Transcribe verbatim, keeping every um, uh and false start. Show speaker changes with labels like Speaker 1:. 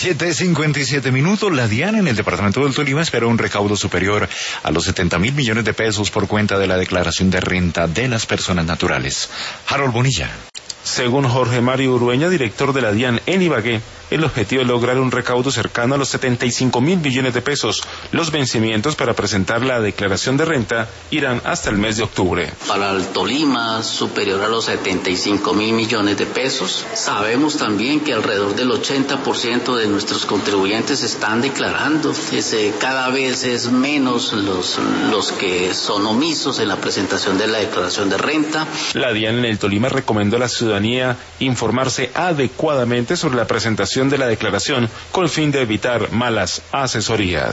Speaker 1: siete cincuenta y siete minutos. La DIAN en el departamento del Tolima espera un recaudo superior a los setenta mil millones de pesos por cuenta de la declaración de renta de las personas naturales. Harold Bonilla.
Speaker 2: Según Jorge Mario Urueña, director de la DIAN en Ibagué, el objetivo es lograr un recaudo cercano a los setenta y cinco mil millones de pesos. Los vencimientos para presentar la declaración de renta irán hasta el mes de octubre.
Speaker 3: Para el Tolima, superior a los setenta y cinco mil millones de pesos. Sabemos también que alrededor del ochenta por ciento de nuestros contribuyentes están declarando. Ese, cada vez es menos los, los que son omisos en la presentación de la declaración de renta.
Speaker 2: La DIAN en el Tolima recomendó a la ciudadanía informarse adecuadamente sobre la presentación de la declaración con el fin de evitar malas asesorías.